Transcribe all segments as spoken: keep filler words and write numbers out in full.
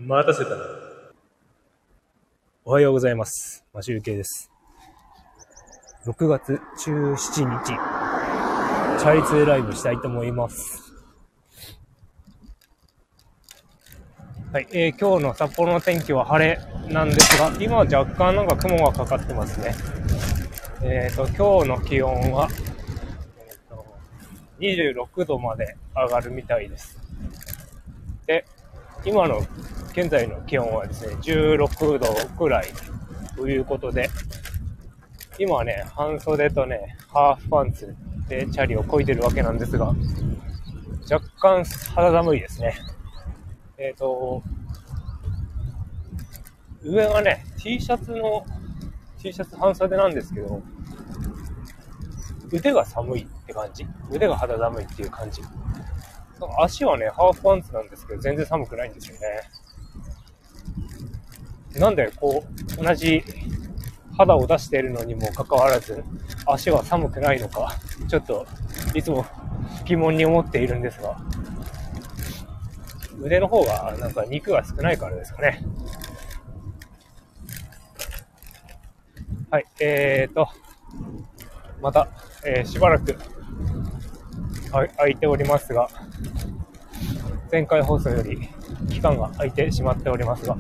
待たせたな。おはようございます。マシュウケイです。ろくがつじゅうしちにち、チャリ通ライブしたいと思います。はい、えー、今日の札幌の天気は晴れなんですが、今は若干なんか雲がかかってますね。えーと、今日の気温は、えーと、にじゅうろくどまで上がるみたいです。で、今の現在の気温はですね、じゅうろくどくらいということで、今はね、半袖とね、ハーフパンツでチャリを漕いでるわけなんですが、若干肌寒いですね。えっと、上はね、T シャツの、T シャツ半袖なんですけど、腕が寒いって感じ。腕が肌寒いっていう感じ。足はね、ハーフパンツなんですけど、全然寒くないんですよね。なんで、こう、同じ肌を出しているのにもかかわらず、足は寒くないのか、ちょっと、いつも疑問に思っているんですが、腕の方が、なんか肉が少ないからですかね。はい、えーと、また、えー、しばらく、空いておりますが、前回放送より期間が空いてしまっておりますが、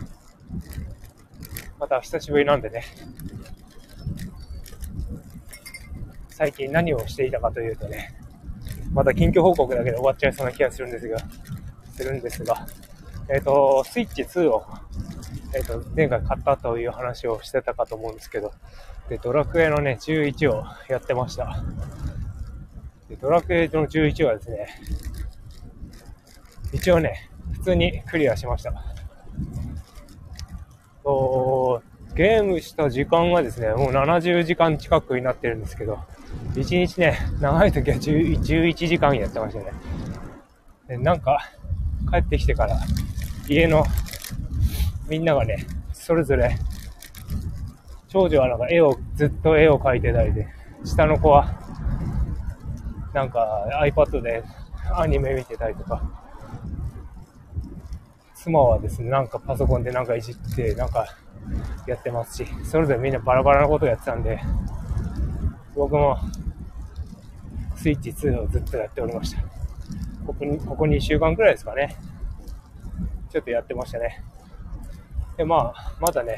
また久しぶりなんでね、最近何をしていたかというとね、また近況報告だけで終わっちゃいそうな気がするんですが、するんですが、えっと、スイッチツーを、えっと、前回買ったという話をしてたかと思うんですけど、で、ドラクエのね、じゅういちをやってました。で、ドラクエのじゅういちはですね、一応ね、普通にクリアしました。おゲームした時間がですね、もうななじゅうじかん近くになってるんですけど、いちにちね、長い時はじゅういちじかんやってましたね。で、なんか、帰ってきてから、家のみんながね、それぞれ、長女はなんか絵を、ずっと絵を描いてたりで、下の子は、なんか iPad でアニメ見てたりとか、妻はですね、なんかパソコンでなんかいじって、なんかやってますし、それぞれみんなバラバラなことをやってたんで、僕もスイッチツーをずっとやっておりました。ここに、ここにしゅうかんくらいですかね。ちょっとやってましたね。で、まあ、まだね、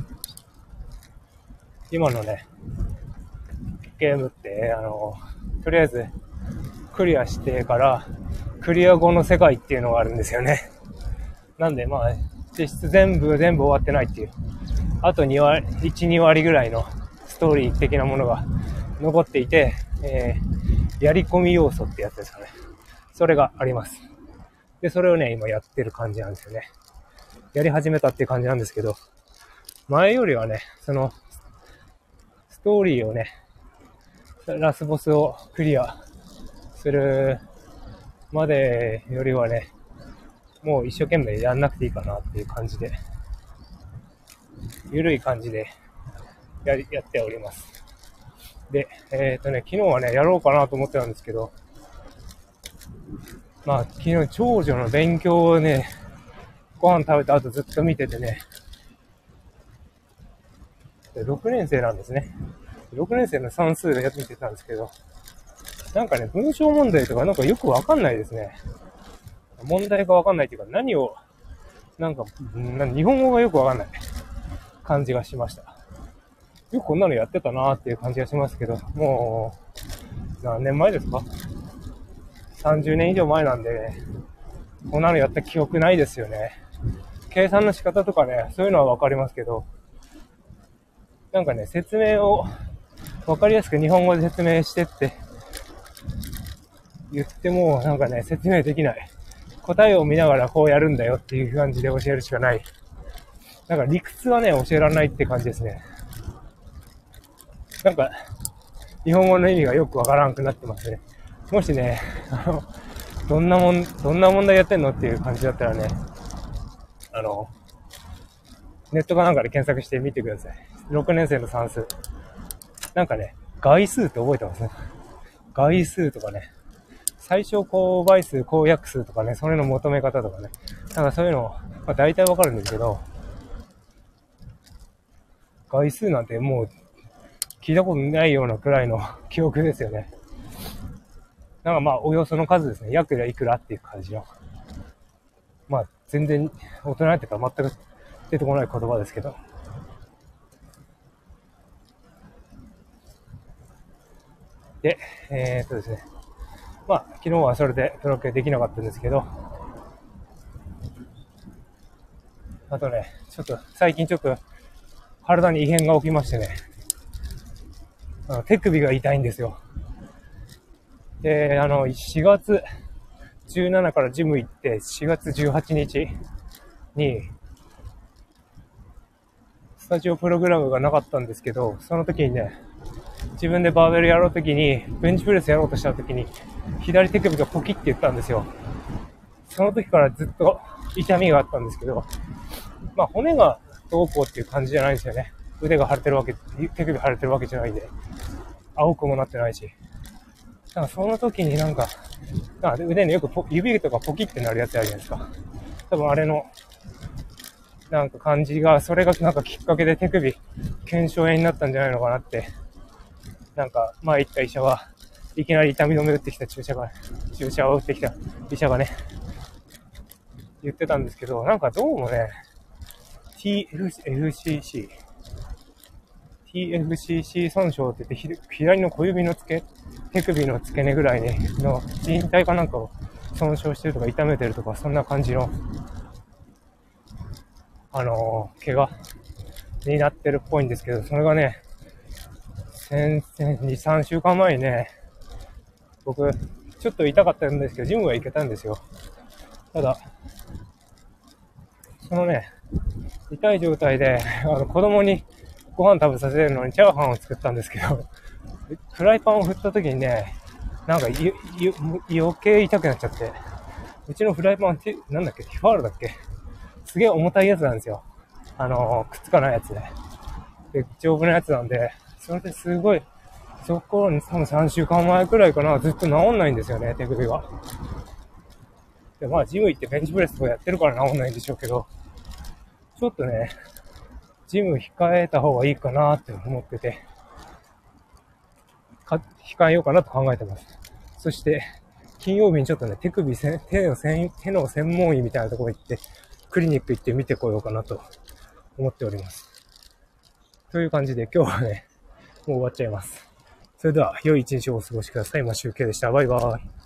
今のね、ゲームって、あの、とりあえずクリアしてから、クリア後の世界っていうのがあるんですよね。なんで、まあ、実質全部、全部終わってないっていう。あとに割、いち、に割ぐらいのストーリー的なものが残っていて、えー、やり込み要素ってやつですかね。それがあります。で、それをね、今やってる感じなんですよね。やり始めたっていう感じなんですけど、前よりはね、その、ストーリーをね、ラスボスをクリアするまでよりはね、もう一生懸命やんなくていいかなっていう感じで、ゆるい感じでやり、やっております。で、えっとね、昨日はね、やろうかなと思ってたんですけど、まあ、昨日長女の勉強をね、ご飯食べた後ずっと見ててね、でろくねん生なんですね。ろくねん生の算数でやってみてたんですけど、なんかね、文章問題とかなんかよくわかんないですね。問題がわかんないっていうか、何を、なんか、日本語がよくわかんない感じがしました。よくこんなのやってたなーっていう感じがしますけど、もう、何年前ですか ?さんじゅう 年以上前なんで、ね、こんなのやった記憶ないですよね。計算の仕方とかね、そういうのはわかりますけど、なんかね、説明をわかりやすく日本語で説明してって言っても、なんかね、説明できない。答えを見ながらこうやるんだよっていう感じで教えるしかない。なんか理屈はね、教えられないって感じですね。なんか、日本語の意味がよくわからんくなってますね。もしね、あの、どんなもん、どんな問題やってんのっていう感じだったらね、あの、ネットかなんかで検索してみてください。ろくねん生の算数。なんかね、概数って覚えてますね。概数とかね、 最小公倍数、公約数とかね、それの求め方とかね、なんかそういうの、まあ大体わかるんですけど、概数なんてもう聞いたことないようなくらいの記憶ですよね。なんかまあ、およその数ですね。約いくらっていう感じの。まあ、全然、大人っていうか全く出てこない言葉ですけど。で、えー、っとですね。まあ、昨日はそれでプロ系できなかったんですけど、あとね、ちょっと、最近ちょっと、体に異変が起きましてね、あの手首が痛いんですよ。で、あの、しがつじゅうしちからジム行って、しがつじゅうはちにちに、スタジオプログラムがなかったんですけど、その時にね、自分でバーベルやろうときに、ベンチプレスやろうとした時に、左手首がポキって言ったんですよ。その時からずっと痛みがあったんですけど、まあ骨がどうこうっていう感じじゃないんですよね。腕が腫れてるわけ、手首腫れてるわけじゃないんで、青くもなってないし。だからその時になんか、なんか腕のよくポ指とかポキってなるやつあるじゃないですか。多分あれの、なんか感じが、それがなんかきっかけで手首、腱鞘炎になったんじゃないのかなって、なんか前行った医者が、いきなり痛み止め打ってきた注射が、注射を打ってきた医者がね、言ってたんですけど、なんかどうもね、ティーエフシーシー、ティーエフシーシー 損傷って言って、左の小指の付け、手首の付け根ぐらいの靭帯かなんかを損傷してるとか痛めてるとか、そんな感じの、あのー、怪我になってるっぽいんですけど、それがね、先々に、さんしゅうかんまえにね、僕、ちょっと痛かったんですけど、ジムは行けたんですよ。ただ、そのね、痛い状態で、あの、子供にご飯食べさせるのにチャーハンを作ったんですけど、フライパンを振った時にね、なんか余計痛くなっちゃって、うちのフライパンって、なんだっけ、ティファールだっけ、すげえ重たいやつなんですよ。あのー、くっつかないやつで。で、丈夫なやつなんで、それですごい、そこに多分さんしゅうかんまえくらいかな、ずっと治んないんですよね、手首が。で、まあ、ジム行ってベンチプレスとかやってるから治んないんでしょうけど、ちょっとね、ジム控えた方がいいかなって思ってて、か控えようかなと考えてます。そして、金曜日にちょっとね、手首せ、手のせん、手の専門医みたいなところ行って、クリニック行って見てこようかなと思っております。という感じで今日はね、もう終わっちゃいます。それでは、良い一日をお過ごしください。今集計でした。バイバーイ。